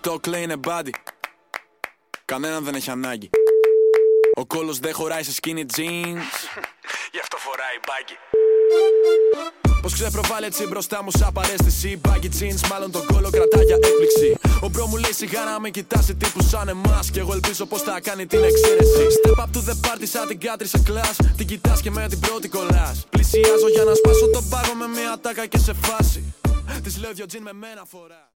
TikTok λέει είναι body. Κανέναν δεν έχει ανάγκη. Ο κόλος δεν χωράει σε skinny jeans. Γι' αυτό φοράει μπάγκι. Πως ξεπροβάλλει έτσι μπροστά μου σαν παρέστηση. Baggy jeans, μάλλον τον κόλο κρατά για έκπληξη. Ο μπρο μου λέει σιγά να μην κοιτάσει τύπους σαν εμάς. Κι εγώ ελπίζω πως θα κάνει την εξαίρεση. Step up to the party σαν την Κάτρι σε κλάς. Την κοιτάς και με την πρώτη κολλάς. Πλησιάζω για να σπάσω τον πάγο με μια τάκα και σε φάση. Της λέω δυο τζιν με μένα φορά.